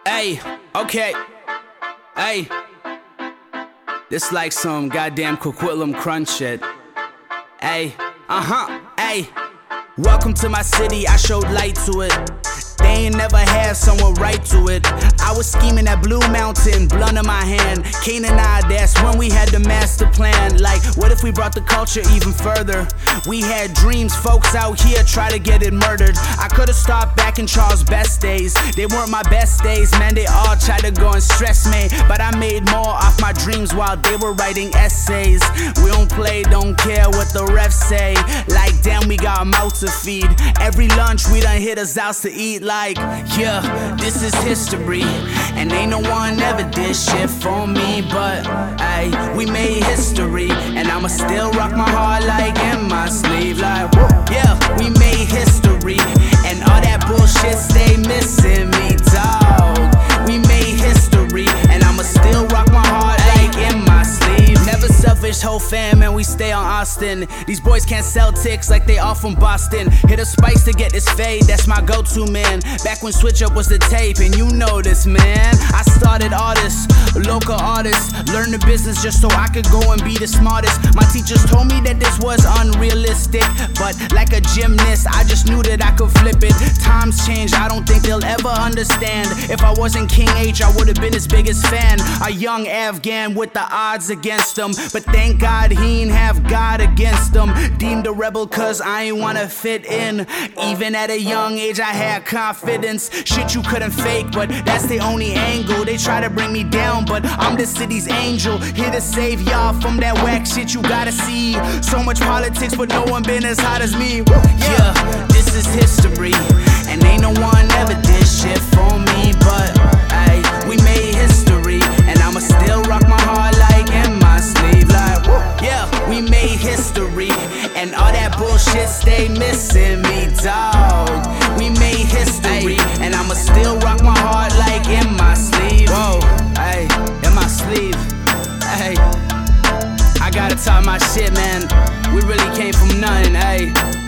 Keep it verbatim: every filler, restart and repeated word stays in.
Hey, okay. Hey. This like some goddamn Coquitlam crunch shit. Hey, uh-huh, hey. Welcome to my city, I showed light to it. They ain't never had someone right to it. I was scheming at Blue Mountain, blunt in my hand. Kane and I, that's when we had the master plan. Like, what if we brought the culture even further? We had dreams, folks out here try to get it murdered. I could've stopped back in Charles' best days. They weren't my best days, man, they all tried to go and stress me. But I made more off my dreams while they were writing essays. We don't play, don't care what the refs say. Like, damn, we got a mouth to feed. Every lunch we done hit us out to eat. Like, yeah, this is history, and ain't no one ever did shit for me. But, ayy, we made history, and I'ma still rock my heart like in my sleeve. Like, yeah, we made history, and all that bullshit stay missing me, dawg. We made history, and I'ma still rock my heart like in my sleeve. Never selfish, whole fam, and we stay on Austin. These boys can't sell ticks like they all from Boston. Hit a Spice to get this fade, that's my go-to, man. Back when Switch Up was the tape, and you know this, man. I started artists, local artists, learned the business just so I could go and be the smartest. My teachers told me that this was unrealistic, but like a gymnast, I just knew that I could flip it. Times change, I don't think they'll ever understand. If I wasn't King H, I would've been his biggest fan. A young Afghan with the odds against him, but thank God he ain't have God against him. Deemed a rebel cause I ain't wanna fit in. Even at a young age I had confidence. Shit you couldn't fake, but that's the only angle. They try to bring me down, but I'm the city's angel, here to save y'all from that whack shit you gotta see. So much politics, but no one been as hot as me. Yeah, this is history, and ain't no one ever did shit for me. But ay, we made history, and I'ma still rock my heart like in my sleeve. Like, yeah, we made history, and all that bullshit stay missing me, dawg. We made history, and I'ma still rock my heart like in my sleeve. Whoa, ay, in my sleeve, ay. I gotta talk my shit, man. We really came from nothing, ay.